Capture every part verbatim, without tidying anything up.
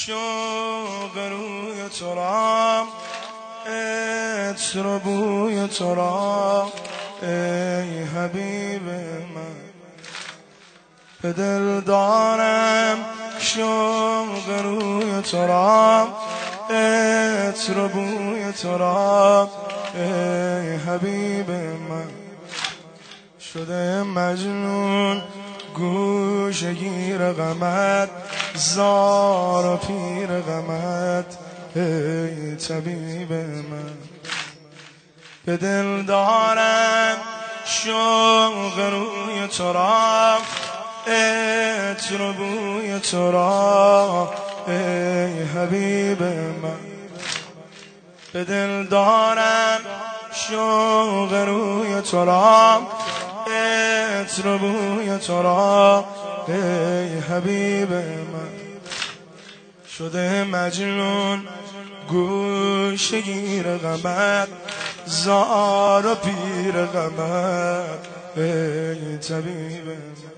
شوق روی تو را، عطر و بوی تو را ای حبیب من. به دل دارم شوق روی تو را، عطر و بوی تو را ای حبیب من. شده مجنون گوشه گیر غمت، زار و پیر غمت ای طبیب من. به دل دارم شوق روی تو را، عطر و بوی تو را ای حبیب من. به دل دارم شوق روی تو را، عطر و بوی تو را ای حبیب من. شده مجنون گوشه گیر غمت، زار و پیر غمت ای طبیب من.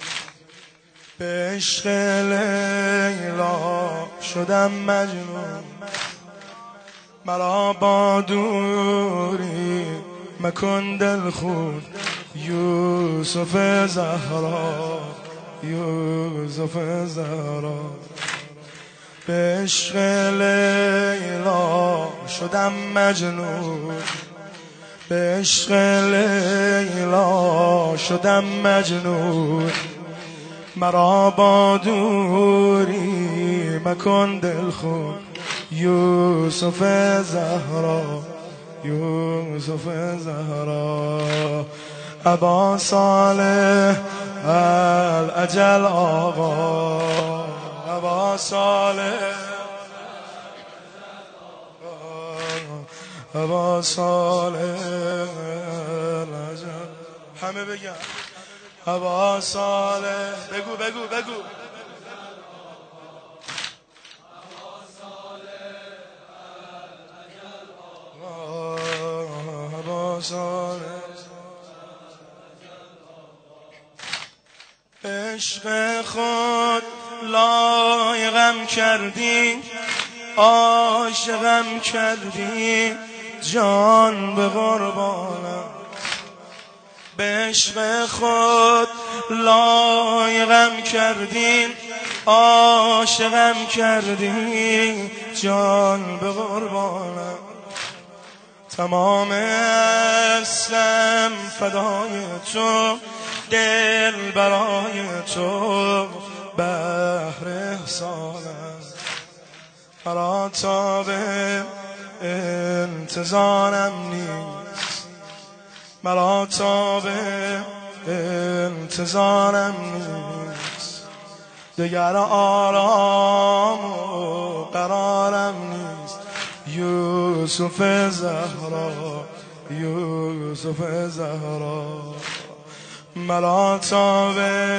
به عشق لیلا شدم مجنون، مرا با دوری مکن دلخون. یوسف زهرا یوسف زهرا. به عشق لیلا شدم مجنون، به عشق لیلا شدم مجنون. مرا با دوری مکن دلخون. یوسف زهرا یوسف زهرا. ابا صالح الاجل آقا، ابا صالح ابا صالح الاجل. همه بگن ابا صالح. بگو بگو بگو ابا صالح. عشق خود لایقم کردی، عاشقم کردی، جان به قربانم. به عشق خود لایقم کردی، عاشقم کردی، جان به قربانم. تمام هستم فدای تو، دل برای تو بحر احسانم. مرا تاب انتظارم نیست، مرا تاب انتظارم نیست. دگر آرام و قرارم نیست. یوسف زهرا یوسف زهرا. مرا تاب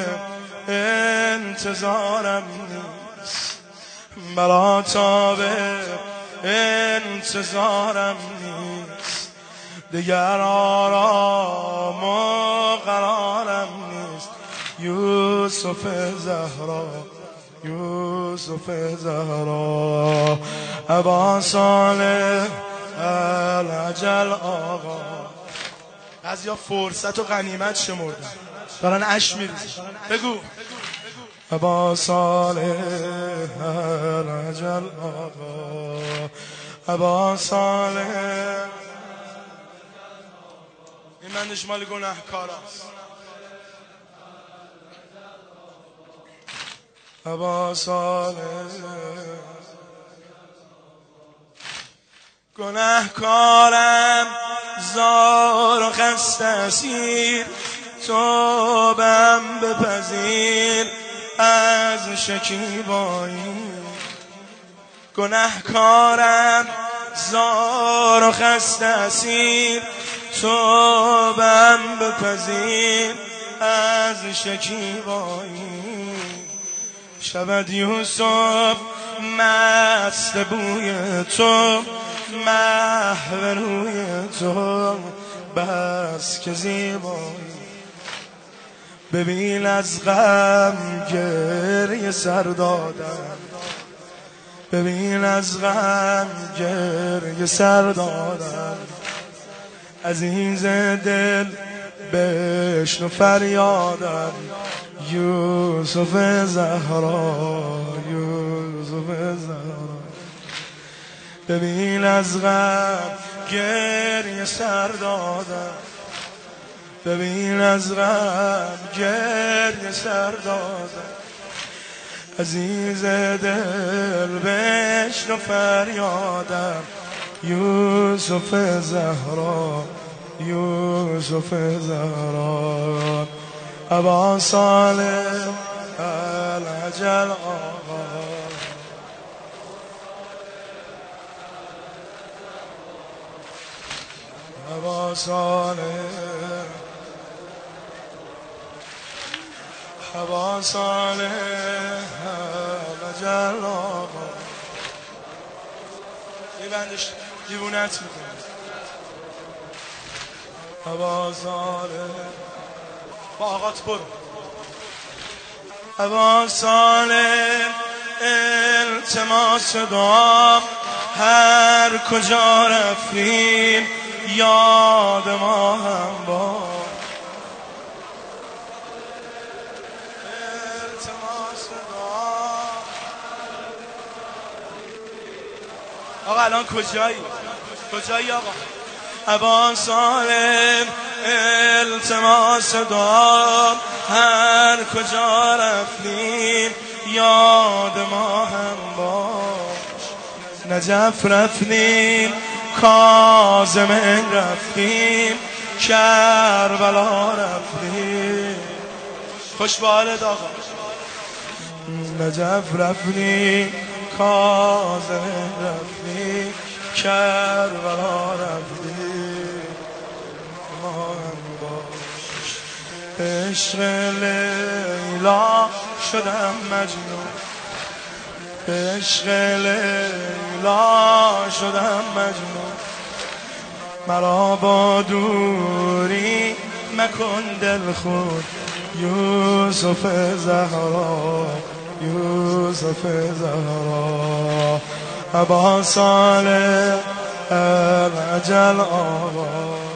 انتظارم نیست، مرا تاب انتظارم نیست. دیگر آرام و قرارم نیست. یوسف زهرا یوسف زهرا. ابا صالح الاجل آقا. بعضیا فرصت و غنیمت شمردن، دارن اش میریزن. بگو ابا صالح الاجل آقا، ابا صالح. این بندش مال گناهکاراست. ابا صالح. گناهکارم زار و خسته اسیر، توبم بپذیر از شکیبایی. گناهکارم زار و خسته اسیر، توبم بپذیر از شکیبایی. شود یوسف مست بوی تو، محو روی تو بس که زیبایی. ببین از غم گریه سر دادم، ببین از غم گریه سر دادم، عزیز دل بشنو فریادم، یوسف زهرا یوسف زهرا. ببین از غم گریه سر دادم، ببین از غم گریه سر دادم، عزیز دل بشنو فریادم، یوسف زهرا یوسف زهرا. ابا صالح العجل آقا، ابا صالح ابا صالح العجل آقا. یه بندش دیوونت میکنه. ابا صالح با آقات برو. ابا صالح التماس دعا، هر کجا رفتیم یاد ما هم با. التماس دعا. آقا الان کجایی؟ کجایی آقا؟ ابا صالح التماس دعا، هر کجا رفتیم یاد ما هم باش. نجف رفتیم، کاظم رفتیم، کربلا رفتیم. خوش به حالت آقا. نجف رفتیم، کاظم رفتیم، کربلا رفتیم. عشق لیلا شدم مجنون، عشق لیلا شدم مجنون. مرا با دوری مکن دل خود، یوسف زهرا یوسف زهرا. ابا صالح العجل آقا.